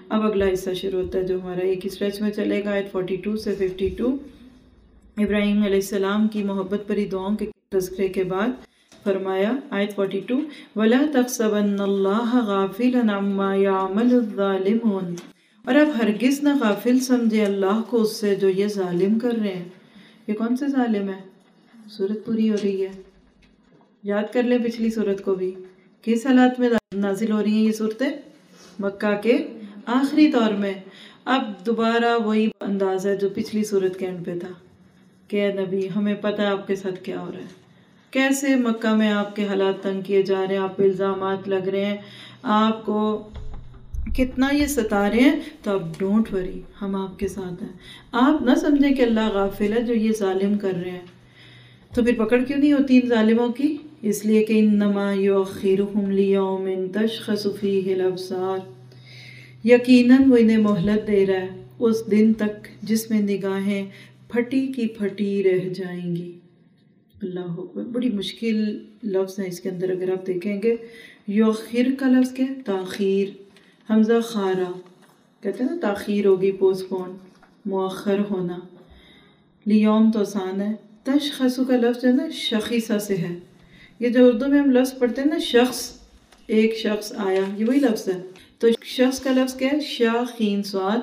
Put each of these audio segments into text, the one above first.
اب اگلا حصہ شروع ہوتا ہے جو ہمارا ایک اسٹریچ میں چلے گا، آیت 42 سے 52۔ ابراہیم علیہ السلام کی محبت بھری دعاؤں کے تذکرے کے بعد فرمایا، آیت 42، وَلَا تَحْسَبَنَّ اللَّهَ غَافِلًا عَمَّا يَعْمَلُ الظَّالِمُونَ، اور اب ہرگز نہ غافل سمجھے اللہ کو اس سے جو یہ ظالم کر رہے ہیں۔ یہ کون سے ظالم ہے؟ سورت پوری ہو رہی ہے، یاد کر لیں پچھلی سورت کو بھی، کس حالات میں نازل ہو رہی ہیں یہ صورتیں؟ مکہ کے آخری دور میں۔ اب دوبارہ وہی انداز ہے جو پچھلی سورت کے اینڈ پہ تھا کہ اے نبی ہمیں پتہ ہے آپ کے ساتھ کیا ہو رہا ہے، کیسے مکہ میں آپ کے حالات تنگ کیے جا رہے ہیں، آپ پہ الزامات لگ رہے ہیں، آپ کو کتنا یہ ستا رہے ہیں، تو اب ڈونٹ وری، ہم آپ کے ساتھ ہیں۔ آپ نہ سمجھیں کہ اللہ غافل ہے جو یہ ظالم کر رہے ہیں۔ تو پھر پکڑ کیوں نہیں ہوتی ان ظالموں کی؟ اس لیے کہ انما یؤخرہم لیوم تشخص فیہ الابصار، یقیناً وہ انہیں مہلت دے رہا ہے اس دن تک جس میں نگاہیں پھٹی کی پھٹی رہ جائیں گی۔ اللہ اکبر، بڑی مشکل لفظ ہے اس کے اندر اگر آپ دیکھیں گے۔ یؤخر کا لفظ کیا ہے؟ تاخیر، حمزہ خارا، کہتے ہیں نا تاخیر ہوگی، پوسٹ پون، مؤخر ہونا۔ لیوم تو آسان ہے، تشخص کا لفظ ہے نا شخیصہ سے ہے، یہ جو اردو میں ہم لفظ پڑھتے ہیں نا شخص، ایک شخص آیا، یہ وہی لفظ ہے۔ تو شخص کا لفظ کیا ہے؟ شا خین صاد،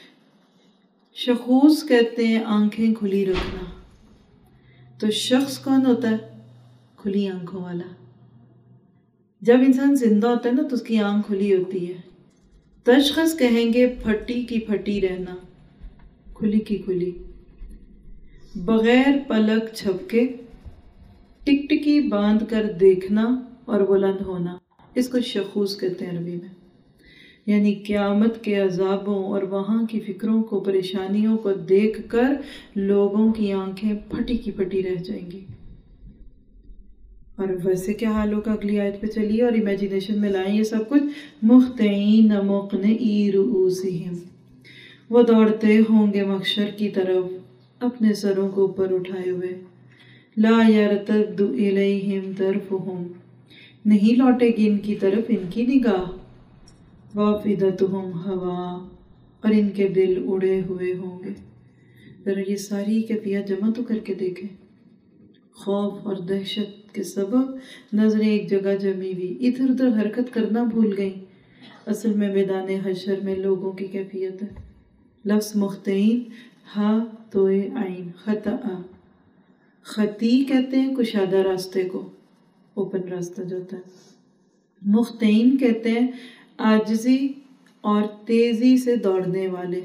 شخوص کہتے ہیں آنکھیں کھلی رکھنا۔ تو شخص کون ہوتا ہے؟ کھلی آنکھوں والا۔ جب انسان زندہ ہوتا ہے نا تو اس کی آنکھ کھلی ہوتی ہے۔ تشخص کہیں گے پھٹی کی پھٹی رہنا، کھلی کی کھلی، بغیر پلک جھپکے، ٹکٹکی باندھ کر دیکھنا اور بلند ہونا، اس کو شخوص کہتے ہیں عربی میں۔ یعنی قیامت کے عذابوں اور وہاں کی فکروں کو، پریشانیوں کو دیکھ کر لوگوں کی آنکھیں پھٹی کی پھٹی رہ جائیں گی۔ اور ویسے کیا حال ہوگا؟ اگلی آیت پہ چلیے اور امیجینیشن میں لائیں یہ سب کچھ۔ مہطعین مقنعی رؤوسہم، وہ دوڑتے ہوں گے محشر کی طرف اپنے سروں کو اوپر اٹھائے ہوئے۔ لا یرتد الیہم طرفہم، نہیں لوٹے گی ان کی طرف ان کی نگاہ۔ وافئدتہم ہوا، اور ان کے دل اڑے ہوئے ہوں گے۔ ذرا یہ ساری کیفیت جمع تو کر کے دیکھیں۔ خوف اور دہشت کے سبب نظریں ایک جگہ جمی ہوئی، ادھر ادھر حرکت کرنا بھول گئیں۔ اصل میں میدان حشر میں لوگوں کی کیفیت ہے۔ لفظ مخطئین، ہا توئے عین، خطأ، خطی کہتے ہیں کشادہ راستے کو، اوپن راستہ جو ہوتا ہے۔ مخطئین کہتے ہیں عاجزی اور تیزی سے دوڑنے والے۔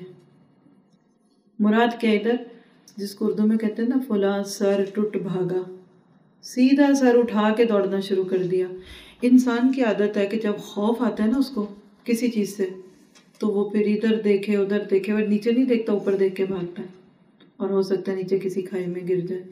مراد کیا ادھر؟ جس کو اردو میں کہتے ہیں نا فلاں سر ٹوٹ بھاگا، سیدھا سر اٹھا کے دوڑنا شروع کر دیا۔ انسان کی عادت ہے کہ جب خوف آتا ہے نا اس کو کسی چیز سے، تو وہ پھر ادھر دیکھے ادھر دیکھے، اور نیچے نہیں دیکھتا، اوپر دیکھ کے بھاگتا ہے، اور ہو سکتا ہے نیچے کسی کھائی میں گر جائے۔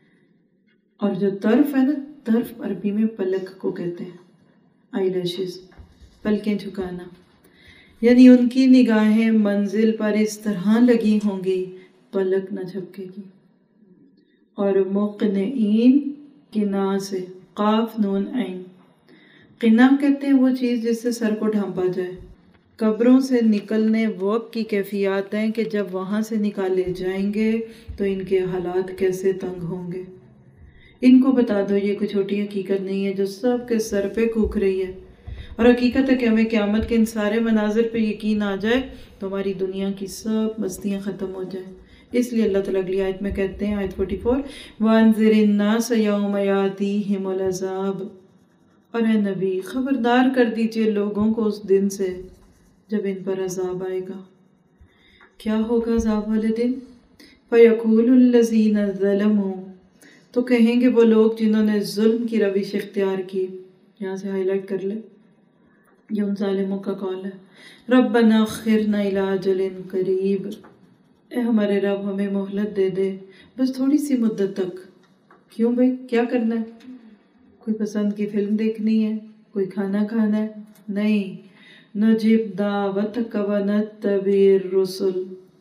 اور جو طرف ہے نا، طرف عربی میں پلک کو کہتے ہیں، آئی لیشز، پلکیں جھکانا، یعنی ان کی نگاہیں منزل پر اس طرح لگی ہوں گی پلک نہ جھپکے گی۔ اور مقنعین، قنا سے، قاف نون عین، قنا کہتے ہیں وہ چیز جس سے سر کو ڈھانپا جائے۔ قبروں سے نکلنے وقت کی کیفیات ہیں کہ جب وہاں سے نکالے جائیں گے تو ان کے حالات کیسے تنگ ہوں گے۔ ان کو بتا دو یہ کوئی چھوٹی حقیقت نہیں ہے جو سب کے سر پہ کوکھ رہی ہے، اور حقیقت ہے کہ ہمیں قیامت کے ان سارے مناظر پہ یقین آ جائے تو ہماری دنیا کی سب مستیاں ختم ہو جائیں۔ اس لیے اللہ تعالیٰ اگلی آیت میں کہتے ہیں، آیت 44، وَأَنذِرِ النَّاسَ يَوْمَ يَأْتِيهِمُ الْعَذَابُ، اور اے نبی خبردار کر دیجئے لوگوں کو اس دن سے جب ان پر عذاب آئے گا۔ کیا ہوگا عذاب والے دن؟ فَيَقُولُ الَّذِينَ ظَلَمُوا، تو کہیں گے وہ لوگ جنہوں نے ظلم کی روش اختیار کی، یہاں سے ہائی لائٹ کر لیں، یہ ان ظالموں کا قول ہے، ربنا اخرنا الی اجل قریب، اے ہمارے رب ہمیں مہلت دے دے بس تھوڑی سی مدت تک۔ کیوں بھائی، کیا کرنا ہے؟ کوئی پسند کی فلم دیکھنی ہے؟ کوئی کھانا کھانا ہے؟ نہیں، نجب دعوتک ونتبع الرسل،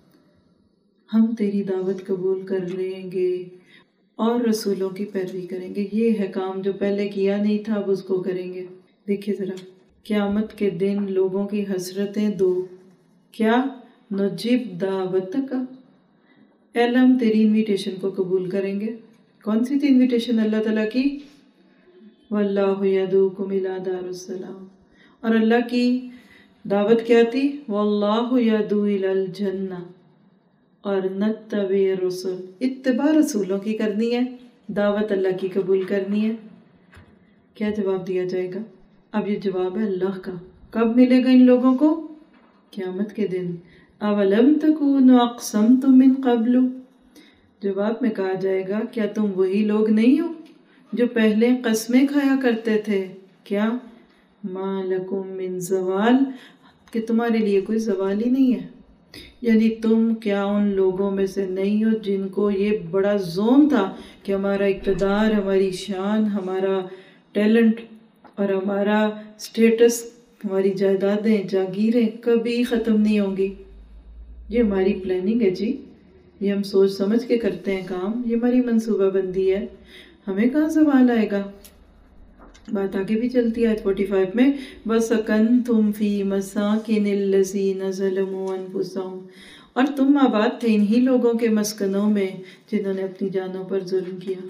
ہم تیری دعوت قبول کر لیں گے اور رسولوں کی پیروی کریں گے۔ یہ ہے کام جو پہلے کیا نہیں تھا، اب اس کو کریں گے۔ دیکھیے ذرا، قیامت کے دن لوگوں کی حسرتیں دو، کیا نجیب دعوتک، اے اللہ ہم تیری انویٹیشن کو قبول کریں گے. کون سی تھی انویٹیشن اللہ تعالیٰ کی؟ واللہ یدعوکم الی دار السلام. اور اللہ کی دعوت کیا تھی؟ واللہ یدعو الی الجنہ. اور نتبع الرسل، اتباع رسولوں کی کرنی ہے، دعوت اللہ کی قبول کرنی ہے. کیا جواب دیا جائے گا؟ اب یہ جواب ہے اللہ کا. کب ملے گا ان لوگوں کو؟ قیامت کے دن. اولم تکونوا اقسمتم من قبل، جواب میں کہا جائے گا کیا تم وہی لوگ نہیں ہو جو پہلے قسمیں کھایا کرتے تھے؟ کیا ما لکم من زوال، کہ تمہارے لیے کوئی زوال ہی نہیں ہے. یعنی تم کیا ان لوگوں میں سے نہیں ہو جن کو یہ بڑا زوم تھا کہ ہمارا اقتدار، ہماری شان، ہمارا ٹیلنٹ اور ہمارا سٹیٹس، ہماری جائیدادیں، جاگیریں کبھی ختم نہیں ہوں گی. یہ ہماری پلاننگ ہے جی، یہ ہم سوچ سمجھ کے کرتے ہیں کام، یہ ہماری منصوبہ بندی ہے، ہمیں کہاں زوال آئے گا. بات آگے بھی چلتی ہے آیت 45 میں، وَسَكَنْتُمْ فِي مَسَاكِنِ الَّذِينَ ظَلَمُوا أَنفُسَهُمْ، اور تم آباد تھے انہی لوگوں کے مسکنوں میں جنہوں نے اپنی جانوں پر ظلم کیا.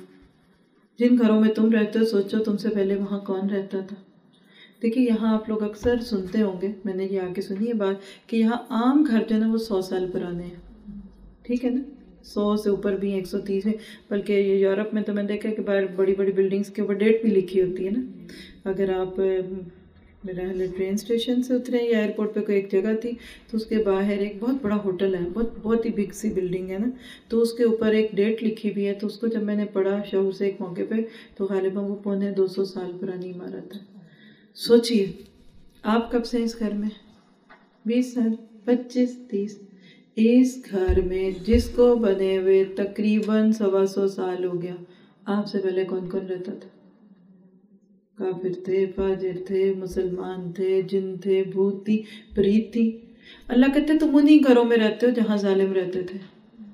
جن گھروں میں تم رہتے ہو سوچو تم سے پہلے وہاں کون رہتا تھا. دیکھیے یہاں آپ لوگ اکثر سنتے ہوں گے، میں نے یہ آگے سنی ہے بات، کہ یہاں عام گھر جو ہے نا وہ 100 سال پرانے ہیں. ٹھیک ہے نا، 100 سے اوپر بھی 130 میں، بلکہ یورپ میں تو میں دیکھا کہ باہر بڑی بڑی بلڈنگز کے اوپر ڈیٹ بھی لکھی ہوتی ہے نا. اگر آپ میرا حال ٹرین اسٹیشن سے اترے یا ایئرپورٹ پہ کوئی ایک جگہ تھی تو اس کے باہر ایک بہت بڑا ہوٹل ہے، بہت ہی بگ سی بلڈنگ ہے نا، تو اس کے اوپر ایک ڈیٹ لکھی ہوئی ہے. تو اس کو جب میں نے پڑھا شعور سے ایک موقع پہ تو غالباً وہ 250 سال پرانی عمارت ہے. سوچئے آپ کب سے اس گھر میں؟ 20 سال، 25، 30. اس گھر میں جس کو بنے ہوئے تقریباً 125 سال ہو گیا، آپ سے پہلے کون کون رہتا تھا؟ کافر تھے، فاجر تھے، مسلمان تھے، جن تھے، بھوت تھی، پریت تھی. اللہ کہتے تم انہی گھروں میں رہتے ہو جہاں ظالم رہتے تھے.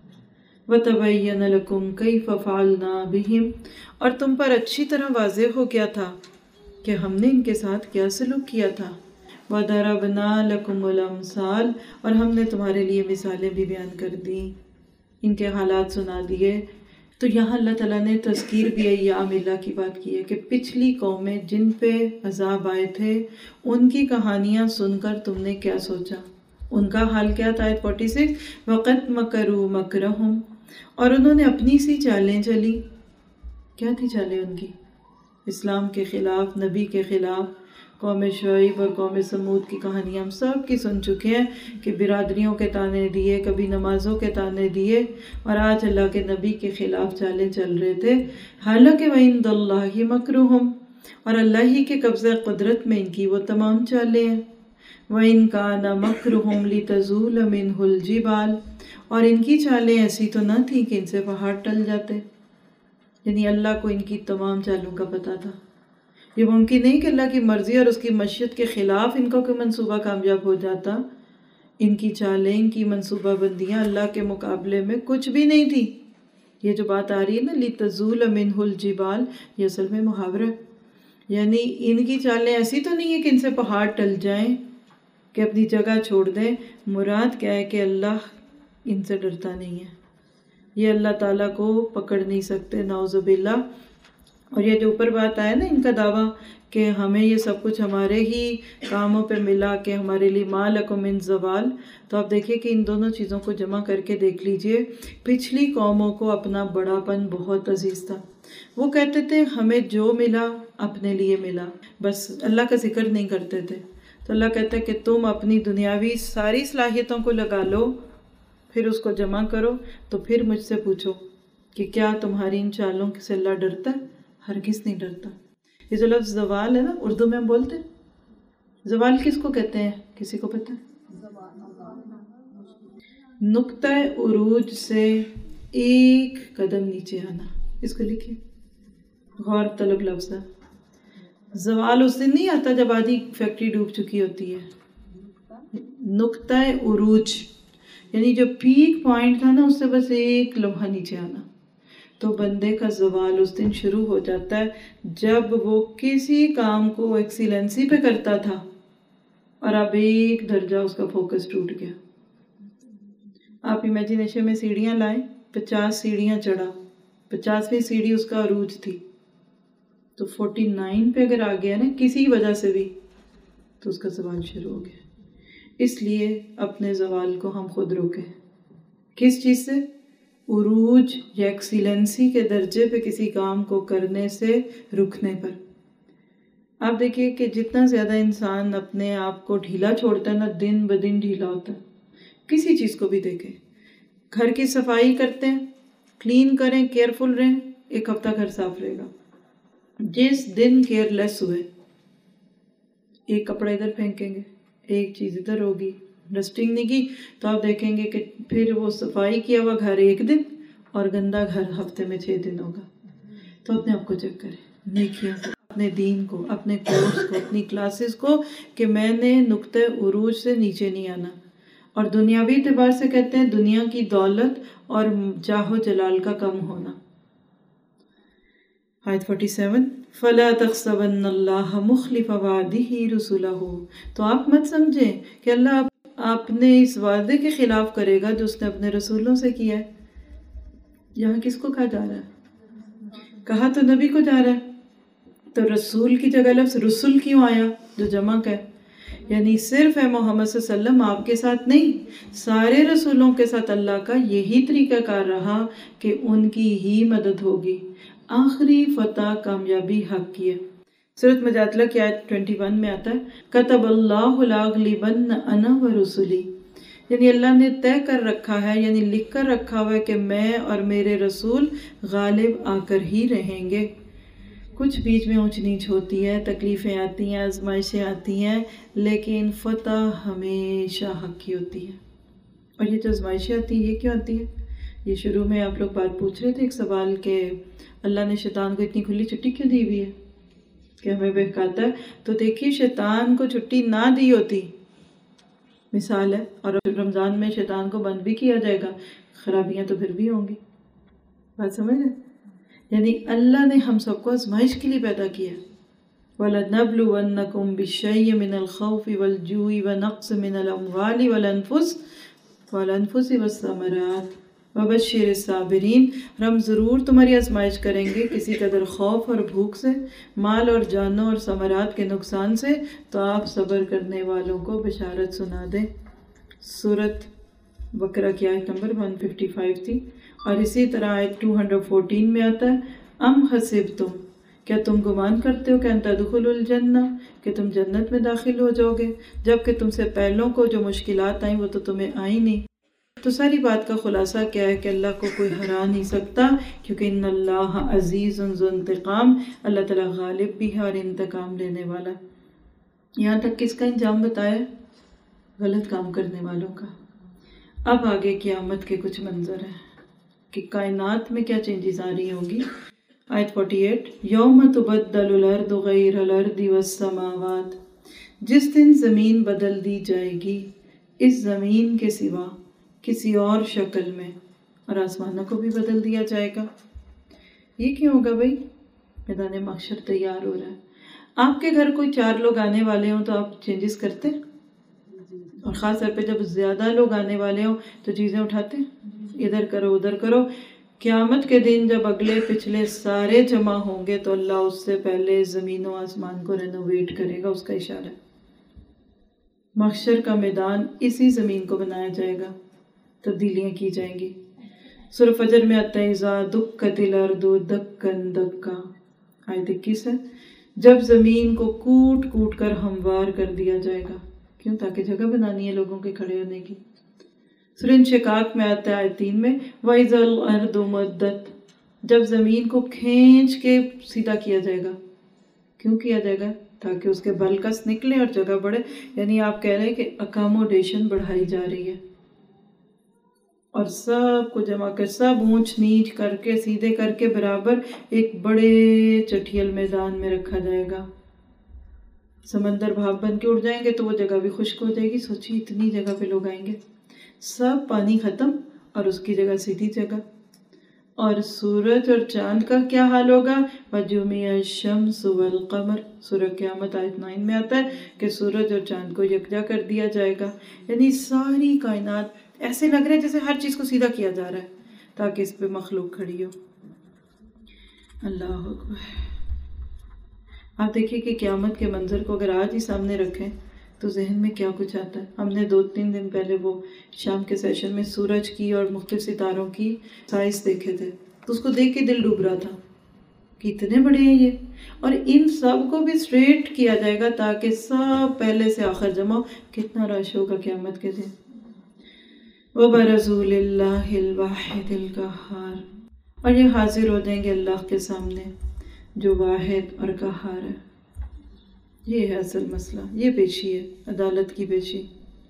وَتَبَيَّنَ لَكُمْ كَيْفَ فَعَلْنَا بِهِمْ، اور تم پر اچھی طرح واضح ہو گیا تھا کہ ہم نے ان کے ساتھ کیا سلوک کیا تھا. وَضَرَبْنَا لَكُمُ الْأَمْثَالَ، اور ہم نے تمہارے لیے مثالیں بھی بیان کر دیں، ان کے حالات سنا دیے. تو یہاں اللہ تعالیٰ نے تذکیر بھی ایام اللہ کی بات کی ہے کہ پچھلی قومیں جن پہ عذاب آئے تھے ان کی کہانیاں سن کر تم نے کیا سوچا، ان کا حال کیا تھا. آیت 46، وَقَدْ مَكَرُوا مَكْرَهُمْ، اور انہوں نے اپنی سی چالیں چلی. کیا تھی چالیں ان کی؟ اسلام کے خلاف، نبی کے خلاف. قوم شعیب اور قوم سمود کی کہانیاں ہم سب کی سن چکے ہیں کہ برادریوں کے تانے دیے، کبھی نمازوں کے تانے دیے، اور آج اللہ کے نبی کے خلاف چالیں چل رہے تھے. حالانکہ وَعِندَ اللَّهِ مَكْرُهُمْ، اور اللہ ہی کے قبضہ قدرت میں ان کی وہ تمام چالیں ہیں. وَإِنْ كَانَ مَكْرُهُمْ لِتَزُولَ مِنْهُ الْجِبَالُ، اور ان کی چالیں ایسی تو نہ تھیں کہ ان سے پہاڑ ٹل جاتے. یعنی اللہ کو ان کی تمام چالوں کا پتہ تھا. یہ ممکن نہیں کہ اللہ کی مرضی اور اس کی مشیت کے خلاف ان کا کوئی منصوبہ کامیاب ہو جاتا. ان کی چالیں، ان کی منصوبہ بندیاں اللہ کے مقابلے میں کچھ بھی نہیں تھی. یہ جو بات آ رہی ہے نا لِتَزُولَ مِنْهُ الْجِبَالُ، یہ اصل میں محاورہ ہے. یعنی ان کی چالیں ایسی تو نہیں ہے کہ ان سے پہاڑ ٹل جائیں، کہ اپنی جگہ چھوڑ دیں. مراد کیا ہے کہ اللہ ان سے ڈرتا نہیں ہے، یہ اللہ تعالیٰ کو پکڑ نہیں سکتے، نعوذ باللہ. اور یہ جو اوپر بات آیا نا ان کا دعویٰ کہ ہمیں یہ سب کچھ ہمارے ہی کاموں پہ ملا، کہ ہمارے لیے ما لکم من زوال، تو آپ دیکھیے کہ ان دونوں چیزوں کو جمع کر کے دیکھ لیجئے. پچھلی قوموں کو اپنا بڑا پن بہت عزیز تھا. وہ کہتے تھے ہمیں جو ملا اپنے لیے ملا، بس اللہ کا ذکر نہیں کرتے تھے. تو اللہ کہتا ہے کہ تم اپنی دنیاوی ساری صلاحیتوں کو لگا لو، پھر اس کو جمع کرو، تو پھر مجھ سے پوچھو کہ کیا تمہاری ان چالوں سے اللہ ڈرتا ہے؟ ہرگز نہیں ڈرتا. یہ جو لفظ زوال ہے نا، اردو میں ہم بولتے ہیں، زوال کس کو کہتے ہیں؟ کسی کو پتہ ہے؟ نقطہ عروج سے ایک قدم نیچے آنا، اس کو لکھیے، غور طلب لفظ ہے. زوال اس دن نہیں آتا جب آدھی فیکٹری ڈوب چکی ہوتی ہے. نقطہ عروج یعنی جو پیک پوائنٹ تھا نا، اس سے بس ایک لمحہ نیچے آنا. تو بندے کا زوال اس دن شروع ہو جاتا ہے جب وہ کسی کام کو ایکسیلنسی پہ کرتا تھا اور اب ایک درجہ اس کا فوکس ٹوٹ گیا. آپ امیجنیشن میں سیڑھیاں لائیں، 50 سیڑھیاں چڑھا، 50ویں سیڑھی اس کا عروج تھی، تو 49 پہ اگر آ گیا نا کسی وجہ سے بھی، تو اس کا زوال شروع ہو گیا. اس لیے اپنے زوال کو ہم خود روکیں. کس چیز سے؟ عروج یا ایکسیلنسی کے درجے پہ کسی کام کو کرنے سے رکنے پر. آپ دیکھیے کہ جتنا زیادہ انسان اپنے آپ کو ڈھیلا چھوڑتا ہے نا، دن بدن ڈھیلا ہوتا ہے. کسی چیز کو بھی دیکھیں، گھر کی صفائی کرتے ہیں، کلین کریں، کیئرفل رہیں، ایک ہفتہ گھر صاف رہے گا. جس دن کیئر لیس ہوئے، ایک کپڑا ادھر پھینکیں گے، ایک چیز ادھر ہوگی، ڈسٹنگ نہیں کی، تو آپ دیکھیں گے کہ پھر وہ صفائی کیا ہوا گھر ایک دن اور گندا گھر ہفتے میں 6 دن ہوگا. تو اپنے آپ کو چیک کریں، نیکیوں کو، اپنے دین کو، اپنے کورس کو، اپنی کلاسز کو، کہ میں نے نقطہ عروج سے نیچے نہیں آنا. اور دنیاوی اعتبار سے کہتے ہیں دنیا کی دولت اور جاہ و جلال کا کم ہونا. آیت 47 فَلَا تَحْسَبَنَّ اللَّهَ مُخْلِفَ وَعْدِهِ رُسُلَهُ. تو آپ مت سمجھیں کہ اللہ اپنے اس وعدے کے خلاف کرے گا جو اس نے اپنے رسولوں سے کیا ہے. یہاں کس کو کہا جا رہا ہے؟ کہا تو نبی کو جا رہا ہے. تو رسول کی جگہ لفظ رسول کیوں آیا جو جمع کا ہے؟ یعنی صرف ہے محمد صلی اللہ علیہ وسلم آپ کے ساتھ نہیں، سارے رسولوں کے ساتھ اللہ کا یہی طریقہ کار رہا کہ ان کی ہی مدد ہوگی. آخری فتح کامیابی حق کی ہے. سورۃ مجادلہ کی آیت 21 میں آتا ہے کتب اللہ لاغلبن انا ورسلی. یعنی اللہ نے طے کر رکھا ہے، یعنی لکھ کر رکھا ہوا ہے کہ میں اور میرے رسول غالب آ کر ہی رہیں گے. کچھ بیچ میں اونچ نیچ ہوتی ہے، تکلیفیں آتی ہیں، آزمائشیں آتی ہیں، لیکن فتح ہمیشہ حق کی ہوتی ہے. اور یہ جو آزمائشیں آتی ہیں یہ کیوں آتی ہے؟ یہ شروع میں آپ لوگ بات پوچھ رہے تھے ایک سوال کہ اللہ نے شیطان کو اتنی کھلی چھٹی کیوں دی ہوئی ہے کہ ہمیں بہکاتا ہے. تو دیکھیے شیطان کو چھٹی نہ دی ہوتی، مثال ہے، اور رمضان میں شیطان کو بند بھی کیا جائے گا، خرابیاں تو پھر بھی ہوں گی. بات سمجھ رہے؟ یعنی اللہ نے ہم سب کو آزمائش کے لیے پیدا کیا. وَلَنَبْلُوَنَّكُمْ بِالشَّيْءِ مِنَ الْخَوْفِ وَالْجُوعِ وَنَقْصٍ مِنَ الْأَمْوَالِ وَالْأَنفُسِ وَالثَّمَرَاتِ وَبَشِّرِ الصَّابِرِينَ. ہم ضرور تمہاری آزمائش کریں گے کسی قدر خوف اور بھوک سے، مال اور جانوں اور ثمرات کے نقصان سے، تو آپ صبر کرنے والوں کو بشارت سنا دیں. سورۃ بقرہ کی آیت نمبر 155 تھی. اور اسی طرح آیت 214 میں آتا ہے ام حسبتم، کیا تم گمان کرتے ہو کہ ان تدخلوا الجنہ، کہ تم جنت میں داخل ہو جاؤ گے جبکہ تم سے پہلوں کو جو مشکلات آئیں وہ تو تمہیں آئی نہیں. تو ساری بات کا خلاصہ کیا ہے کہ اللہ کو کوئی ہرا نہیں سکتا، کیونکہ ان اللہ عزیز ذو انتقام، اللہ تعالیٰ غالب بھی ہے اور انتقام لینے والا. یہاں تک کس کا انجام بتایا؟ غلط کام کرنے والوں کا. اب آگے قیامت کے کچھ منظر ہیں کہ کائنات میں کیا چینجز آ رہی ہوں گی. آیت 48 یوم تبدل الارض غیر الارض والسماوات. جس دن زمین بدل دی جائے گی اس زمین کے سوا کسی اور شکل میں، اور آسمانوں کو بھی بدل دیا جائے گا. یہ کیوں ہوگا بھائی؟ میدان محشر تیار ہو رہا ہے. آپ کے گھر کوئی 4 لوگ آنے والے ہوں تو آپ چینجز کرتے، اور خاص طور پہ جب زیادہ لوگ آنے والے ہوں تو چیزیں اٹھاتے، ادھر کرو ادھر کرو. قیامت کے دن جب اگلے پچھلے سارے جمع ہوں گے تو اللہ اس سے پہلے زمین و آسمان کو رینوویٹ کرے گا. اس کا اشارہ ہے محشر کا میدان اسی زمین کو بنایا جائے گا، تبدیلیاں کی جائیں گی. سورہ فجر میں آتا ہے اذا دکت الارض دکا دکا. آیت 21 ہے جب زمین کو کوٹ کوٹ کر ہموار کر دیا جائے گا. کیوں؟ تاکہ جگہ بنانی ہے لوگوں کے کھڑے ہونے کی. سورہ انشقاق میں آتا ہے آیت 3 میں وَإِذَا الْأَرْضُ مُدَّتْ. جب زمین کو کھینچ کے سیدھا کیا جائے گا. کیوں کیا جائے گا؟ تاکہ اس کے بلکس نکلے اور جگہ بڑھے. یعنی آپ کہہ رہے ہیں کہ اکاموڈیشن بڑھائی جا رہی ہے، اور سب کو جمع کر سب اونچ نیچ کر کے سیدھے کر کے برابر ایک بڑے چٹھیل میدان میں رکھا جائے گا. سمندر بھاپ بن کے اڑ جائیں گے تو وہ جگہ بھی خشک ہو جائے گی. سوچیے اتنی جگہ پہ لوگ آئیں گے، سب پانی ختم اور اس کی جگہ سیدھی جگہ. اور سورج اور چاند کا کیا حال ہوگا؟ وَجُمِعَ الشَّمْسُ وَالْقَمَرُ، سورہ قیامت آیت 9 میں آتا ہے کہ سورج اور چاند کو یکجا کر دیا جائے گا. یعنی ساری کائنات ایسے لگ رہا ہے جیسے ہر چیز کو سیدھا کیا جا رہا ہے تاکہ اس پہ مخلوق کھڑی ہو. اللہ اکبر. آپ دیکھیے کہ قیامت کے منظر کو اگر آج ہی سامنے رکھیں تو ذہن میں کیا کچھ آتا ہے. ہم نے 2-3 دن پہلے وہ شام کے سیشن میں سورج کی اور مختلف ستاروں کی سائز دیکھے تھے تو اس کو دیکھ کے دل ڈوب رہا تھا کہ اتنے بڑے ہیں یہ، اور ان سب کو بھی اسٹریٹ کیا جائے گا تاکہ سب پہلے سے آخر جمع ہو. کتنا رش ہوگا قیامت کے دن. وَبَرَزُوا لِلَّهِ الْوَاحِدِ الْقَهَّارِ، اور یہ حاضر ہو جائیں گے اللہ کے سامنے جو واحد اور قہار ہے. یہ ہے اصل مسئلہ، یہ پیشی ہے، عدالت کی پیشی.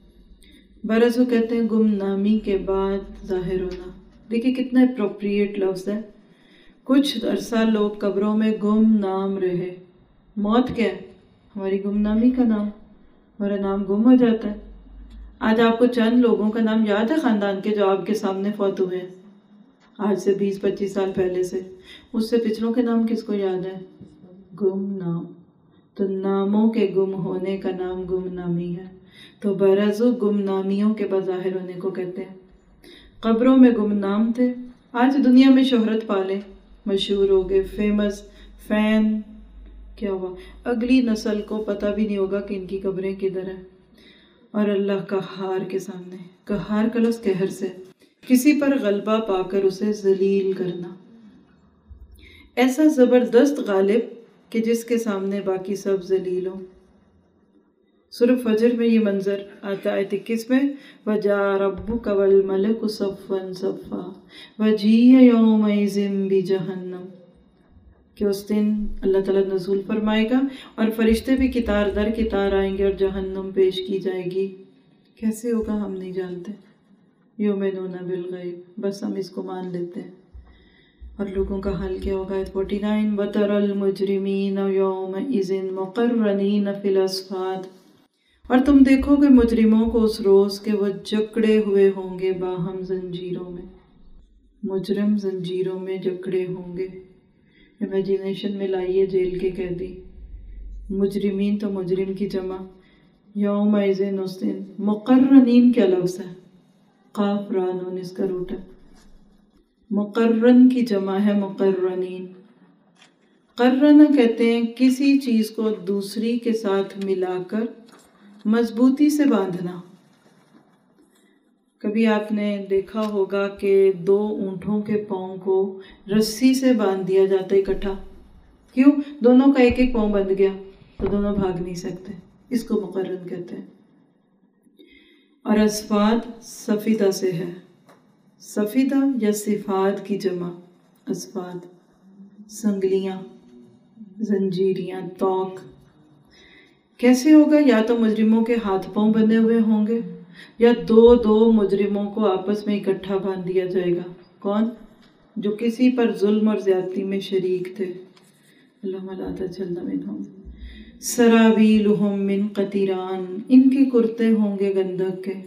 برزو کہتے ہیں گمنامی کے بعد ظاہر ہونا. دیکھیں کتنا اپروپریٹ لفظ ہے. کچھ عرصہ لوگ قبروں میں گم نام رہے. موت کیا ہے؟ ہماری گمنامی کا نام. ہمارا نام گم ہو جاتا ہے. آج آپ کو چند لوگوں کا نام یاد ہے خاندان کے جو آپ کے سامنے فوت ہوئے ہیں آج سے 20-25 سال پہلے سے؟ اس سے پچھلوں کے نام کس کو یاد ہے؟ گم نام. تو ناموں کے گم ہونے کا نام گم نامی ہے. تو برزو گم نامیوں کے بظاہر ہونے کو کہتے ہیں. قبروں میں گم نام تھے، آج دنیا میں شہرت پالے، مشہور ہو گئے، فیمس، فین. کیا ہوا؟ اگلی نسل کو پتہ بھی نہیں ہوگا کہ ان کی قبریں کدھر ہیں. اور اللہ قہار کے سامنے، قہار کا لفظ قہر سے، کسی پر غلبہ پا کر اسے ذلیل کرنا. ایسا زبردست غالب کہ جس کے سامنے باقی سب ذلیل ہوں. سورہ فجر میں یہ منظر آتا ہے 21 میں، وَجَاءَ رَبُّكَ وَالْمَلَكُ صَفًّا صَفًّا وَجِيءَ يَوْمَئِذٍ بِجَهَنَّمَ، کہ اس دن اللہ تعالیٰ نزول فرمائے گا اور فرشتے بھی قطار در قطار آئیں گے اور جہنم پیش کی جائے گی. کیسے ہوگا ہم نہیں جانتے. یؤمنون بالغیب، بس ہم اس کو مان لیتے ہیں. اور لوگوں کا حال کیا ہوگا؟ 49 وَتَرَى الْمُجْرِمِينَ يَوْمَئِذٍ مُقَرَّنِينَ فِي الْأَصْفَادِ، اور تم دیکھو گے مجرموں کو اس روز کہ وہ جکڑے ہوئے ہوں گے باہم زنجیروں میں. مجرم زنجیروں میں جکڑے ہوں گے. امیجینیشن میں لائیے جیل کے قیدی. مجرمین تو مجرم کی جمع. یومئذ اس دن. مقرنین کیا لفظ ہے؟ قاف را نون اس کا روٹ ہے. مقرن کی جمع ہے مقرنین. قرنہ کہتے ہیں کسی چیز کو دوسری کے ساتھ ملا کر مضبوطی سے باندھنا. کبھی آپ نے دیکھا ہوگا کہ 2 اونٹوں کے پاؤں کو رسی سے باندھ دیا جاتا ہے اکٹھا. کیوں؟ دونوں کا ایک پاؤں بندھ گیا تو دونوں بھاگ نہیں سکتے. اس کو مقرن کہتے ہیں. اور اصفاد سفیدہ سے ہے. سفیدہ یا صفاد کی جمع. اصفاد سنگلیاں، زنجیریاں، توق. کیسے ہوگا؟ یا تو مجرموں کے ہاتھ پاؤں بندھے ہوئے ہوں گے یا 2 مجرموں کو آپس میں اکٹھا باندھ دیا جائے گا. کون؟ جو کسی پر ظلم اور زیادتی میں شریک تھے. اللہم لا تجعلنا منہم. سرابیلہم من قطران، ان کے کرتے ہوں گے گندھک کے.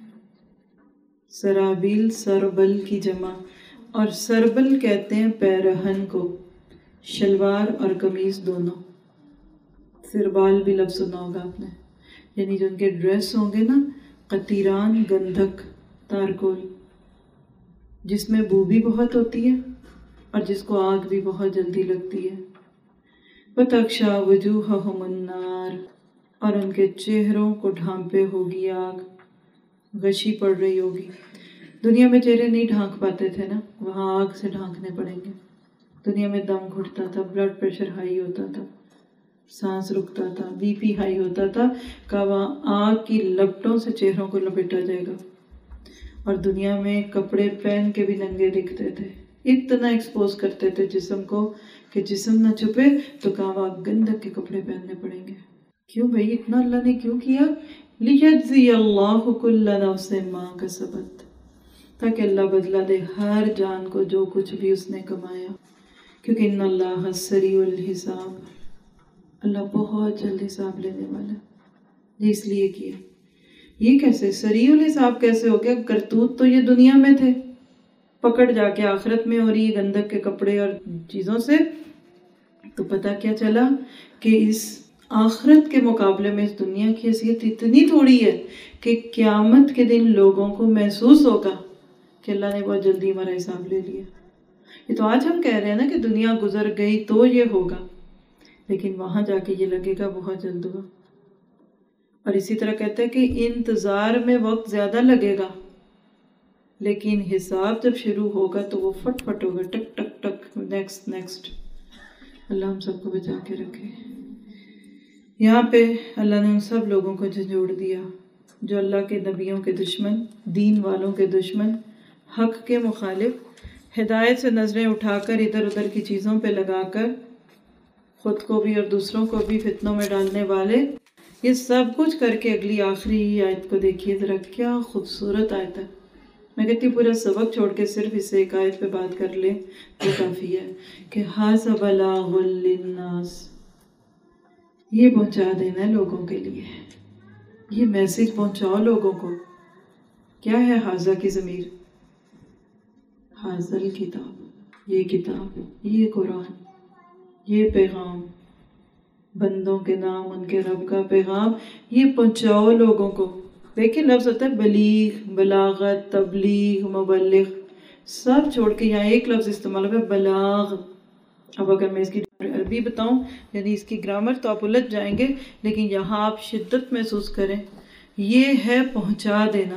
سرابیل سربل کی جمع. اور سربل کہتے ہیں پیرہن کو، شلوار اور قمیص دونوں. سربال بھی لفظ سنا ہوگا آپ نے، یعنی جو ان کے ڈریس ہوں گے نا. قطیران گندھک، تارکول، جس میں بو بھی بہت ہوتی ہے اور جس کو آگ بھی بہت جلدی لگتی ہے. وَتَغْشَىٰ وُجُوهَهُمُ النَّارُ، اور ان کے چہروں کو ڈھانپے ہوگی آگ، غشی پڑ رہی ہوگی. دنیا میں چہرے نہیں ڈھانک پاتے تھے نا، وہاں آگ سے ڈھانکنے پڑیں گے. دنیا میں دم گھٹتا تھا، بلڈ پریشر ہائی ہوتا تھا، سانس رکتا تھا، بی پی ہائی ہوتا تھا، کہ وہاں آگ کی لپٹوں سے چہروں کو لپیٹا جائے گا. اور دنیا میں کپڑے پہن کے بھی ننگے دکھتے تھے. اتنا ایکسپوز کرتے تھے جسم کو کہ جسم نہ چھپے تو کہاں گندک کے کپڑے پہننے پڑیں گے. کیوں بھائی اتنا اللہ نے کیوں کیا؟ لِيَجْزِيَ اللَّهُ كُلَّ نَفْسٍ مَا كَسَبَتْ، تاکہ اللہ بدلہ دے ہر جان کو جو کچھ بھی اس نے کمایا. کیونکہ ان اللہ سریع الحساب، اللہ بہت جلد حساب لینے والا. یہ اس لیے کیا. یہ کیسے سریع الحساب کیسے ہو گیا؟ کرتوت تو یہ دنیا میں تھے، پکڑ جا کے آخرت میں ہو رہی ہے گندگ کے کپڑے اور چیزوں سے، تو پتہ کیا چلا کہ اس آخرت کے مقابلے میں اس دنیا کی حیثیت اتنی تھوڑی ہے کہ قیامت کے دن لوگوں کو محسوس ہوگا کہ اللہ نے بہت جلدی ہمارا حساب لے لیا۔ یہ تو آج ہم کہہ رہے ہیں نا کہ دنیا گزر گئی تو یہ ہوگا، لیکن وہاں جا کے یہ لگے گا بہت جلد ہوا۔ اور اسی طرح کہتے ہیں کہ انتظار میں وقت زیادہ لگے گا، لیکن حساب جب شروع ہوگا تو وہ فٹ فٹ ہوگا، ٹک ٹک ٹک، نیکسٹ نیکسٹ۔ اللہ ہم سب کو بچا کے رکھے۔ یہاں پہ اللہ نے ان سب لوگوں کو جھنجھوڑ دیا جو اللہ کے نبیوں کے دشمن، دین والوں کے دشمن، حق کے مخالف، ہدایت سے نظریں اٹھا کر ادھر ادھر کی چیزوں پہ لگا کر خود کو بھی اور دوسروں کو بھی فتنوں میں ڈالنے والے، یہ سب کچھ کر کے اگلی آخری آیت کو دیکھیے ذرا، کیا خوبصورت آیت ہے۔ میں کہتی ہوں پورا سبق چھوڑ کے صرف اس ایک آیت پہ بات کر لیں تو کافی ہے کہ ھذا بلاغ للناس، یہ پہنچا دینا ہے لوگوں کے لیے، یہ میسج پہنچاؤ لوگوں کو۔ کیا ہے ھذا کی ضمیر؟ ھذا الکتاب، یہ کتاب، یہ قرآن، یہ پیغام، بندوں کے نام، ان کے رب کا پیغام، یہ پہنچاؤ لوگوں کو۔ دیکھیں لفظ ہوتا ہے بلیغ، بلاغت، تبلیغ، مبلغ، سب چھوڑ کے یہاں ایک لفظ استعمال ہوگا بلاغ۔ اب اگر میں اس کی عربی بتاؤں یعنی اس کی گرامر تو آپ الجھ جائیں گے، لیکن یہاں آپ شدت محسوس کریں، یہ ہے پہنچا دینا،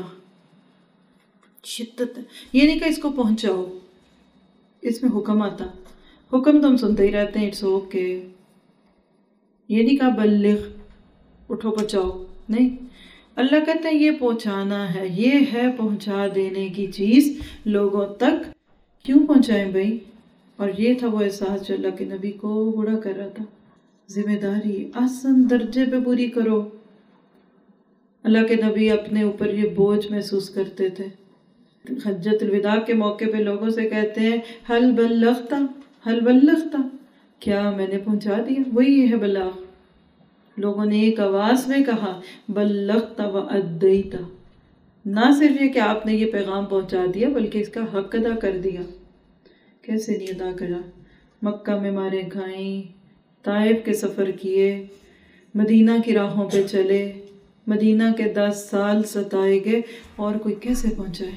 شدت ہے۔ یہ نہیں کہ اس کو پہنچاؤ، اس میں حکم آتا، حکم تو ہم سنتے ہی رہتے ہیں، اٹس اوکے۔ یہ نہیں کہا بلغ، اٹھو پہنچاؤ، نہیں، اللہ کہتا ہے یہ پہنچانا ہے، یہ ہے پہنچا دینے کی چیز لوگوں تک۔ کیوں پہنچائیں بھائی؟ اور یہ تھا وہ احساس جو اللہ کے نبی کو بڑا کر رہا تھا، ذمہ داری آسن درجے پہ پوری کرو۔ اللہ کے نبی اپنے اوپر یہ بوجھ محسوس کرتے تھے۔ حجۃ الوداع کے موقع پہ لوگوں سے کہتے ہیں حل بلغت، حل بلغت، کیا میں نے پہنچا دیا؟ وہی یہ ہے بلاغ۔ لوگوں نے ایک آواز میں کہا بلغت و ادیت، نہ صرف یہ کہ آپ نے یہ پیغام پہنچا دیا بلکہ اس کا حق ادا کر دیا۔ کیسے نہیں ادا کرا؟ مکہ میں مارے کھائیں، طائف کے سفر کیے، مدینہ کی راہوں پہ چلے، مدینہ کے 10 سال ستائے گئے، اور کوئی کیسے پہنچائے؟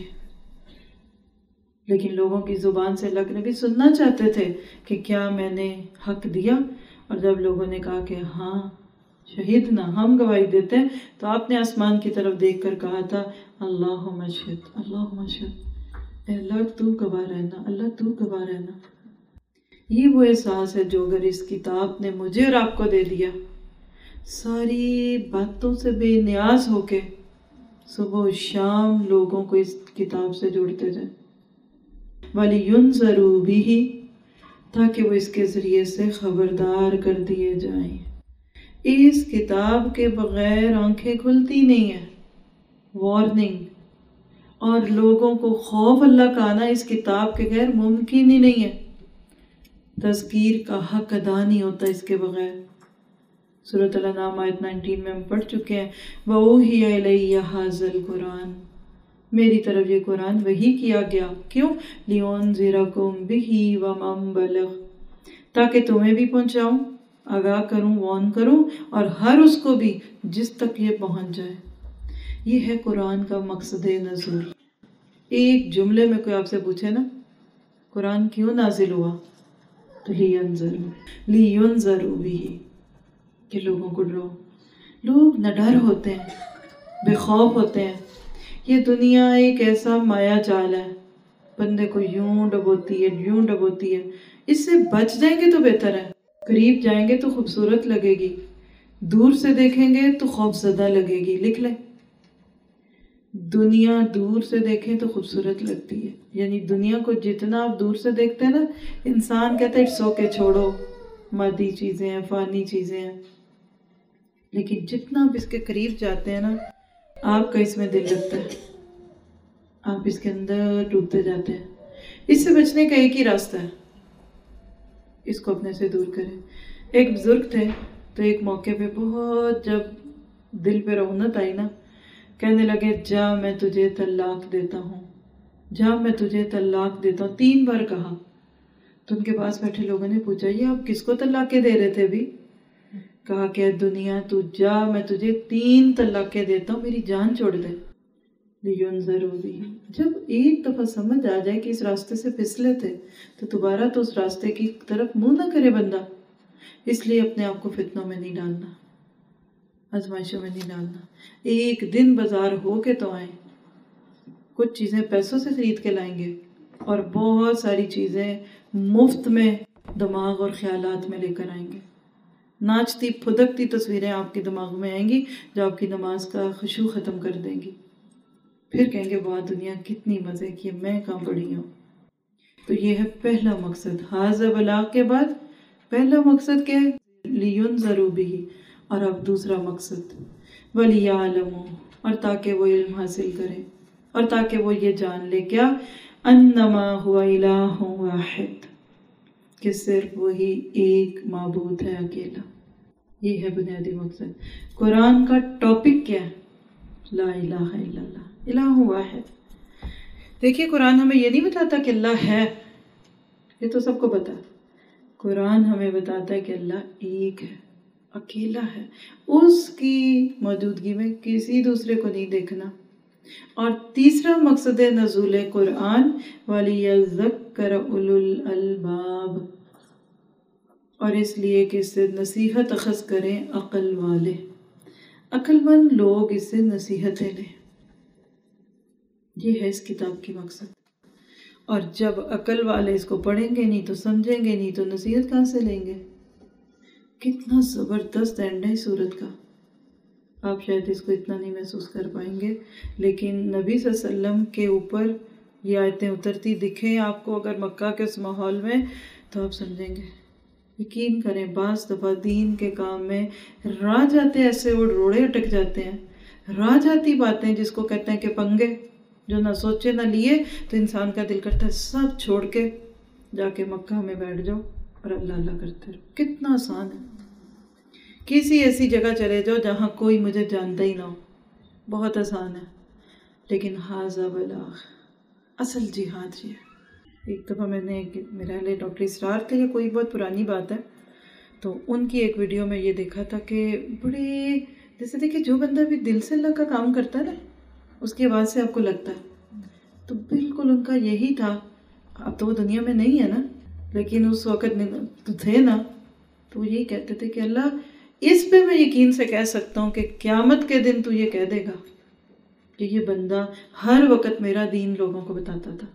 لیکن لوگوں کی زبان سے اللہ کے نبی سننا چاہتے تھے کہ کیا میں نے حق دیا؟ اور جب لوگوں نے کہا کہ ہاں شہیدنا، ہم گواہی دیتے ہیں، تو آپ نے آسمان کی طرف دیکھ کر کہا تھا اللہم اشہد، اللہم اشہد، اے اللہ تو گواہ رہنا، اللہ تو گواہ رہنا۔ یہ وہ احساس ہے جو اگر اس کتاب نے مجھے اور آپ کو دے دیا، ساری باتوں سے بے نیاز ہو کے صبح و شام لوگوں کو اس کتاب سے جوڑتے جائیں، وَلِيُنذَرُوا بِهِ، تاکہ وہ اس کے ذریعے سے خبردار کر دیے جائیں۔ اس کتاب کے بغیر آنکھیں کھلتی نہیں ہیں، وارننگ، اور لوگوں کو خوف اللہ کا آنا اس کتاب کے غیر ممکن ہی نہیں ہے۔ تذکیر کا حق ادا نہیں ہوتا اس کے بغیر۔ سورۃ الانعام آیت 19 میں ہم پڑھ چکے ہیں وَأُوحِيَ إِلَيَّ هَٰذَا الْقُرْآنُ، میری طرف یہ قرآن وحی کیا گیا، کیوں؟ لِيُنذِرَكُم بِهِ وَمَن بَلَغَ، تاکہ تمہیں بھی پہنچاؤں، آگاہ کروں، وارن کروں، اور ہر اس کو بھی جس تک یہ پہنچ جائے۔ یہ ہے قرآن کا مقصد نزول۔ ایک جملے میں کوئی آپ سے پوچھے نا قرآن کیوں نازل ہوا، تو لِيُنذَرُوا بِهِ، کہ لوگوں کو ڈرو۔ لوگ نڈر ہوتے ہیں، بے خوف ہوتے ہیں۔ یہ دنیا ایک ایسا مایا جال ہے، بندے کو یوں ڈبوتی ہے، یوں ڈبوتی ہے۔ اس سے بچ جائیں گے تو بہتر ہے۔ قریب جائیں گے تو خوبصورت لگے گی، دور سے دیکھیں گے تو خوف زدہ لگے گی۔ لکھ لیں، دنیا دور سے دیکھیں تو خوبصورت لگتی ہے، یعنی دنیا کو جتنا آپ دور سے دیکھتے ہیں نا، انسان کہتا ہے اٹس اوکے، چھوڑو، مادی چیزیں ہیں، فانی چیزیں ہیں، لیکن جتنا آپ اس کے قریب جاتے ہیں نا، آپ کا اس میں دل لگتا ہے، آپ اس کے اندر ڈوبتے جاتے ہیں۔ اس سے بچنے کا ایک ہی راستہ ہے، اس کو اپنے سے دور کریں۔ ایک بزرگ تھے تو ایک موقع پہ بہت جب دل پہ رونت آئی نا، کہنے لگے جا میں تجھے طلاق دیتا ہوں، جا میں تجھے طلاق دیتا ہوں، 3 بار کہا۔ تو ان کے پاس بیٹھے لوگوں نے پوچھا یہ آپ کس کو طلاقیں دے رہے تھے ابھی؟ کہا کہ دنیا تو جا، میں تجھے 3 طلاقیں دیتا ہوں، میری جان چھوڑ دے۔ لِيُنذَرُوا بِهِ، جب ایک دفعہ سمجھ آ جائے کہ اس راستے سے پھسلے تھے تو دوبارہ تو اس راستے کی طرف منہ نہ کرے بندہ۔ اس لیے اپنے آپ کو فتنوں میں نہیں ڈالنا، آزمائشوں میں نہیں ڈالنا۔ ایک دن بازار ہو کے تو آئیں، کچھ چیزیں پیسوں سے خرید کے لائیں گے اور بہت ساری چیزیں مفت میں دماغ اور خیالات میں لے کر آئیں گے۔ ناچتی پھدکتی تصویریں آپ کے دماغ میں آئیں گی جو آپ کی نماز کا خشوع ختم کر دیں گی۔ پھر کہیں گے واہ دنیا کتنی مزے کی، میں کہاں پڑی ہوں۔ تو یہ ہے پہلا مقصد۔ حاضر بلاغ کے بعد پہلا مقصد کیا ہے؟ لِيُنذَرُوا بِهِ، اور اب دوسرا مقصد وَلِيَعْلَمُوا، اور تاکہ وہ علم حاصل کریں اور تاکہ وہ یہ جان لے کیا، انما هو الہ واحد، کہ صرف وہی ایک معبود ہے اکیلا۔ یہ ہے بنیادی مقصد۔ قرآن کا ٹاپک کیا ہے؟ لا الہ الا اللہ، الہ واحد۔ دیکھیے قرآن ہمیں یہ نہیں بتاتا کہ اللہ ہے، یہ تو سب کو پتا ہے۔ قرآن ہمیں بتاتا ہے کہ اللہ ایک ہے، اکیلا ہے، اس کی موجودگی میں کسی دوسرے کو نہیں دیکھنا۔ اور تیسرا مقصد نزول قرآن وَلِيَذَّكَّرَ أُولُو الْأَلْبَابِ، اور اس لیے کہ اس سے نصیحت اخذ کریں عقل والے، عقل مند لوگ اس سے نصیحتیں لیں۔ یہ ہے اس کتاب کی مقصد۔ اور جب عقل والے اس کو پڑھیں گے نہیں تو سمجھیں گے نہیں تو نصیحت کہاں سے لیں گے؟ کتنا زبردست اینڈ ہے سورت کا، آپ شاید اس کو اتنا نہیں محسوس کر پائیں گے، لیکن نبی صلی اللہ علیہ وسلم کے اوپر یہ آیتیں اترتی دکھیں آپ کو اگر مکہ کے اس ماحول میں تو آپ سمجھیں گے۔ یقین کریں بعض دفعہ دین کے کام میں راہ جاتے ایسے وہ روڑے اٹک جاتے ہیں، راہ جاتی باتیں جس کو کہتے ہیں کہ پنگے، جو نہ سوچے نہ لیے، تو انسان کا دل کرتا ہے سب چھوڑ کے جا کے مکہ میں بیٹھ جاؤ اور اللہ اللہ کرتے رہو۔ کتنا آسان ہے، کسی ایسی جگہ چلے جاؤ جہاں کوئی مجھے جانتا ہی نہ ہو، بہت آسان ہے۔ لیکن حاذا بلاغ، اصل جہاد یہ ہے۔ ایک دفعہ میں نے میرا لئے ڈاکٹر اسرار تھے، یہ کوئی بہت پرانی بات ہے، تو ان کی ایک ویڈیو میں یہ دیکھا تھا کہ بڑے جیسے دیکھیں جو بندہ بھی دل سے اللہ کا کام کرتا ہے نا اس کی آواز سے آپ کو لگتا ہے، تو بالکل ان کا یہی تھا۔ اب تو وہ دنیا میں نہیں ہے نا، لیکن اس وقت تو تھے نا، تو وہ یہی کہتے تھے کہ اللہ اس پہ میں یقین سے کہہ سکتا ہوں کہ قیامت کے دن تو یہ کہہ دے گا کہ یہ بندہ ہر وقت میرا دین لوگوں کو بتاتا تھا۔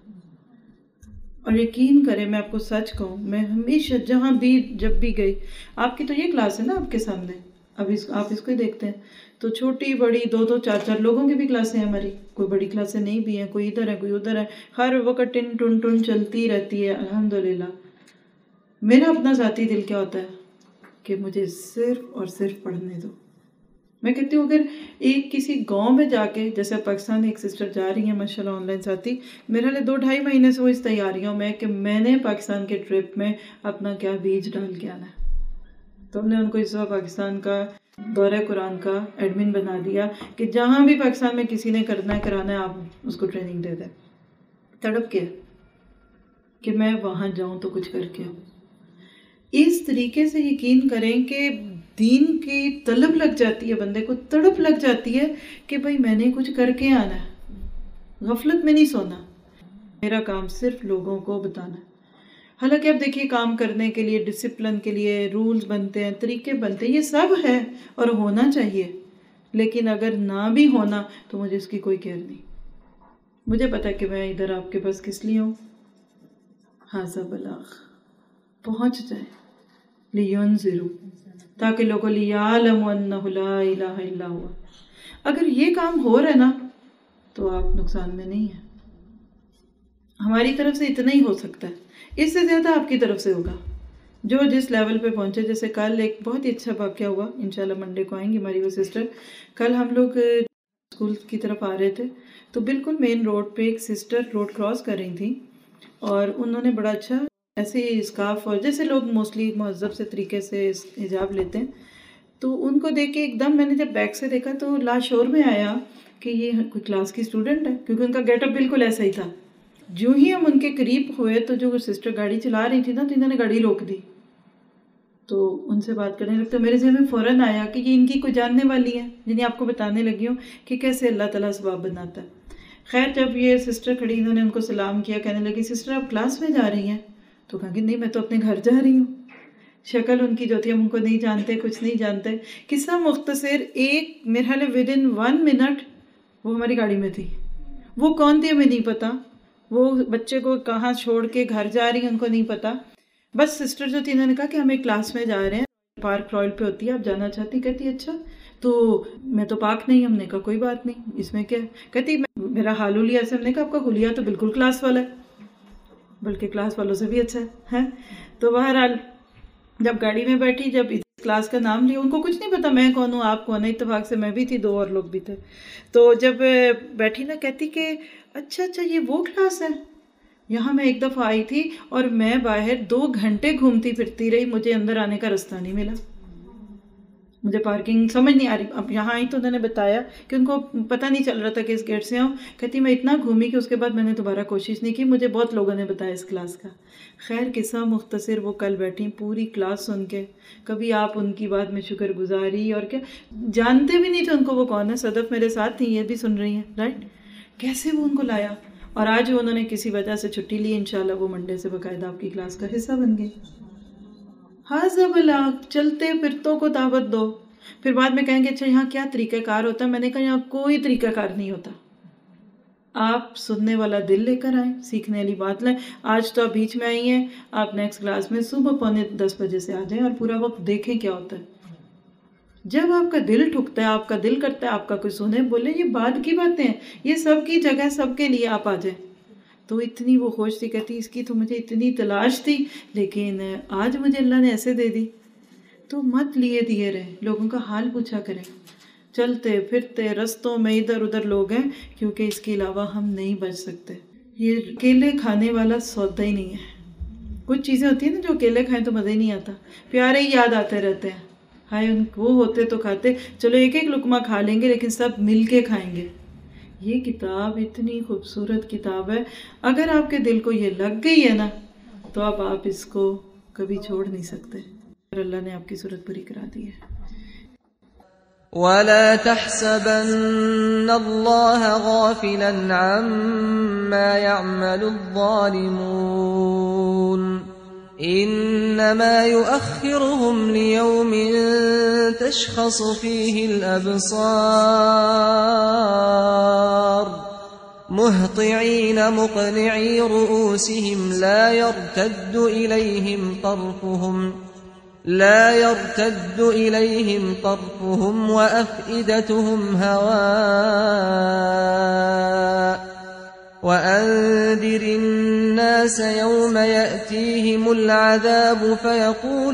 اور یقین کریں میں آپ کو سچ کہوں، میں ہمیشہ جہاں بھی جب بھی گئی، آپ کی تو یہ کلاس ہے نا آپ کے سامنے، اب آپ اس کو ہی دیکھتے ہیں، تو چھوٹی بڑی 2 4 4 لوگوں کی بھی کلاسیں ہیں ہماری، کوئی بڑی کلاسیں نہیں بھی ہیں، کوئی ادھر ہے کوئی ادھر ہے، ہر وقت ٹن ٹن ٹن چلتی رہتی ہے الحمدللہ۔ میرا اپنا ذاتی دل کیا ہوتا ہے کہ مجھے صرف اور صرف پڑھنے دو۔ میں کہتی ہوں اگر ایک کسی گاؤں میں جا کے، جیسے پاکستان ایک سسٹر جا رہی ہیں ماشاءاللہ آن لائن ساتھی، میرے لیے 2 2.5 مہینے سے وہ اس تیاریوں میں کہ میں نے پاکستان کے ٹرپ میں اپنا کیا بیج ڈال کے آنا ہے، تو ہم نے ان کو اس وقت پاکستان کا دورہ قرآن کا ایڈمن بنا دیا کہ جہاں بھی پاکستان میں کسی نے کرنا ہے کرانا ہے آپ اس کو ٹریننگ دے دیں۔ تڑپ کے کہ میں وہاں جاؤں تو کچھ کر کے آؤں۔ اس طریقے سے یقین کریں کہ دین کی طلب لگ جاتی ہے، بندے کو تڑپ لگ جاتی ہے کہ بھائی میں نے کچھ کر کے آنا ہے، غفلت میں نہیں سونا، میرا کام صرف لوگوں کو بتانا ہے۔ حالانکہ اب دیکھیے کام کرنے کے لیے ڈسپلن کے لیے رولز بنتے ہیں، طریقے بنتے ہیں، یہ سب ہے اور ہونا چاہیے، لیکن اگر نہ بھی ہونا تو مجھے اس کی کوئی کیئر نہیں۔ مجھے پتا ہے کہ میں ادھر آپ کے پاس کس لیے ہوں، حاذا بلاغ، پہنچ جائے، لِيُنذِرُوا، تاکہ لوگوں لِيَعْلَمُوا أَنَّهُ لَا إِلَٰهَ إِلَّا هُوَ۔ اگر یہ کام ہو رہا ہے نا تو آپ نقصان میں نہیں ہیں، ہماری طرف سے اتنا ہی ہو سکتا ہے، اس سے زیادہ آپ کی طرف سے ہوگا جو جس لیول پہ پہنچے۔ جیسے کل ایک بہت ہی اچھا واقعہ ہوا، انشاءاللہ منڈے کو آئیں گی ہماری وہ سسٹر۔ کل ہم لوگ اسکول کی طرف آ رہے تھے تو بالکل مین روڈ پہ ایک سسٹر روڈ کراس کر رہی تھی اور انہوں نے بڑا اچھا ایسے ہی اسکارف، اور جیسے لوگ موسٹلی مہذب سے طریقے سے حجاب لیتے ہیں، تو ان کو دیکھ کے ایک دم میں نے جب بیک سے دیکھا تو لاشعور میں آیا کہ یہ کوئی کلاس کی اسٹوڈنٹ ہے، کیونکہ ان کا گیٹ اپ بالکل ایسا ہی تھا جو ہی ہم ان کے قریب ہوئے تو جو سسٹر گاڑی چلا رہی تھی نا تو انہوں نے گاڑی روک دی، تو ان سے بات کرنے لگتا، میرے ذہن میں فوراً آیا کہ یہ ان کی کوئی جاننے والی ہے، جنہیں آپ کو بتانے لگی ہوں کہ کیسے اللہ تعالیٰ ثواب بناتا ہے۔ خیر جب یہ سسٹر کھڑی، انہوں نے ان کو سلام کیا، کہنے لگی سسٹر آپ کلاس میں جا رہی ہیں؟ تو کہا کہ نہیں میں تو اپنے گھر جا رہی ہوں۔ شکل ان کی جو تھی ہم ان کو نہیں جانتے، کچھ نہیں جانتے۔ قصہ مختصر، ایک میرے خیال ہے ودن 1 منٹ وہ ہماری گاڑی میں تھی۔ وہ کون تھی ہمیں نہیں پتا، وہ بچے کو کہاں چھوڑ کے گھر جا رہی ہیں ان کو نہیں پتا۔ بس سسٹر جو تھی انہوں نے کہا کہ ہم ایک کلاس میں جا رہے ہیں، پارک رائل پہ ہوتی ہے، آپ جانا چاہتی؟ کہتی اچھا، تو میں تو پاک نہیں، ہم نے کہا کوئی بات نہیں، اس میں کیا؟ کہتی میرا حال حلیہ سے، ہم نے کہا آپ کا حلیہ تو بالکل کلاس والا ہے، بلکہ کلاس والوں سے بھی اچھا ہے۔ تو بہرحال جب گاڑی میں بیٹھی، جب اس کلاس کا نام لیا، ان کو کچھ نہیں پتا میں کون ہوں، آپ کون ہیں، اتفاق سے میں بھی تھی، 2 اور لوگ بھی تھے۔ تو جب بیٹھی نا، کہتی کہ اچھا یہ وہ کلاس ہے، یہاں میں ایک دفعہ آئی تھی اور میں باہر 2 گھنٹے گھومتی پھرتی رہی، مجھے اندر آنے کا رستہ نہیں ملا، مجھے پارکنگ سمجھ نہیں آ رہی۔ اب یہاں آئی تو انہوں نے بتایا کہ ان کو پتہ نہیں چل رہا تھا کہ اس گیٹ سے آؤں۔ کہتی میں اتنا گھومی کہ اس کے بعد میں نے دوبارہ کوشش نہیں کی، مجھے بہت لوگوں نے بتایا اس کلاس کا۔ خیر قصہ مختصر، وہ کل بیٹھی پوری کلاس سن کے، کبھی آپ ان کی بات میں شکر گزاری اور کیا، جانتے بھی نہیں تھے ان کو وہ کون ہے۔ صدف میرے ساتھ تھی، یہ بھی سن رہی ہیں، رائٹ؟ کیسے وہ ان کو لایا، اور آج انہوں نے کسی وجہ سے چھٹی لی، انشاءاللہ وہ منڈے سے باقاعدہ آپ کی کلاس کا حصہ بن گئے۔ حاذا بلاغ، چلتے پھرتوں کو دعوت دو۔ پھر بعد میں کہیں گے اچھا یہاں کیا طریقہ کار ہوتا ہے؟ میں نے کہا یہاں کوئی طریقہ کار نہیں ہوتا، آپ سننے والا دل لے کر آئیں، سیکھنے والی بات لیں۔ آج تو آپ بیچ میں آئی ہیں، آپ نیکسٹ کلاس میں صبح 9:45 بجے سے آ جائیں اور پورا وقت دیکھیں کیا ہوتا ہے۔ جب آپ کا دل ٹھکتا ہے، آپ کا دل کرتا ہے آپ کا کوئی سنے، بولے یہ بعد کی باتیں ہیں، یہ سب کی جگہ سب کے لیے، آپ آ جائیں۔ تو اتنی وہ خوش تھی، کہتی اس کی تو مجھے اتنی تلاش تھی، لیکن آج مجھے اللہ نے ایسے دے دی۔ تو مت لیے دیے رہے، لوگوں کا حال پوچھا کریں۔ چلتے پھرتے رستوں میں ادھر ادھر لوگ ہیں، کیونکہ اس کے علاوہ ہم نہیں بچ سکتے۔ یہ اکیلے کھانے والا سودا ہی نہیں ہے۔ کچھ چیزیں ہوتی ہیں نا جو اکیلے کھائیں تو مزہ ہی نہیں آتا، پیارے ہی یاد آتے رہتے ہیں، ہائے ان وہ ہوتے تو کھاتے، چلو ایک ایک لقمہ کھا لیں گے لیکن سب مل کے کھائیں گے۔ یہ کتاب اتنی خوبصورت کتاب ہے، اگر آپ کے دل کو یہ لگ گئی ہے نا تو اب آپ اس کو کبھی چھوڑ نہیں سکتے، اور اللہ نے آپ کی ضرورت پوری کرا دی ہے۔ وَلَا تَحْسَبَنَّ اللَّهَ غَافِلًا عَمَّا يَعْمَلُ الظَّالِمُونَ إِنَّمَا يُؤَخِّرُهُمْ لِيَوْمٍ تَشْخَصُ فِيهِ الْأَبْصَارُ مُهْطِعِينَ مُقْنِعِي رُؤُوسِهِمْ لا يرتد إليهم طرفهم وأفئدتهم هواء وأنذر الناس يوم يأتيهم العذاب فيقول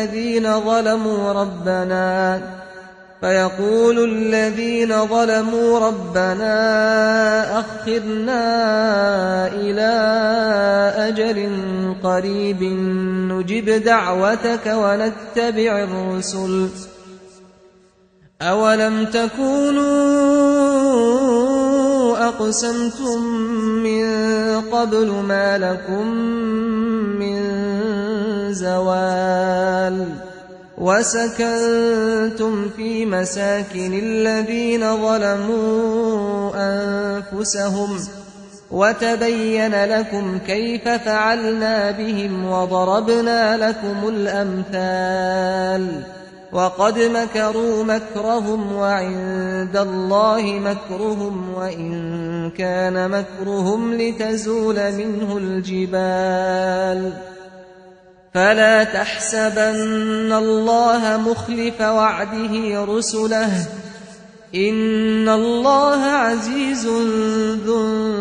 الذين ظلموا ربنا أخرنا إلى أجل قريب نجب دعوتك ونتبع الرسل أولم تكونوا أقسمتم من قبل ما لكم من زوال وسكنتم في مساكن الذين ظلموا أنفسهم وتبين لكم كيف فعلنا بهم وضربنا لكم الأمثال وقد مكروا مكرهم وعند الله مكرهم وإن كان مكرهم لتزول منه الجبال فلا تحسبن الله مخلف وعده رسله إن الله عزيز ذو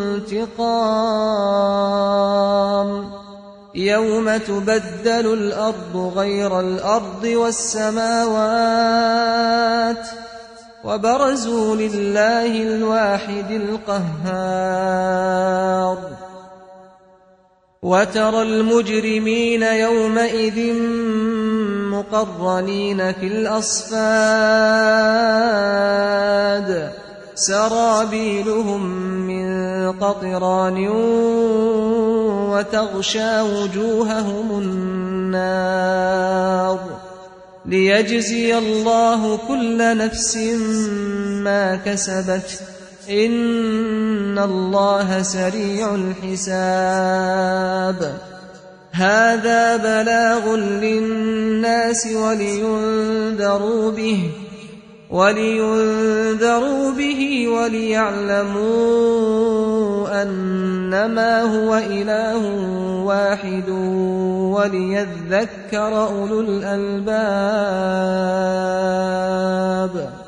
انتقام يوم تبدل الأرض غير الأرض والسماوات وبرزوا لله الواحد القهار وترى المجرمين يومئذ مقرنين في الأصفاد سرابيلهم من قطران وتغشى وجوههم النار ليجزي الله كل نفس ما كسبت إن الله سريع الحساب هذا بلاغ للناس ولينذروا به وليعلموا أنما هو إله واحد وليذكر أولو الألباب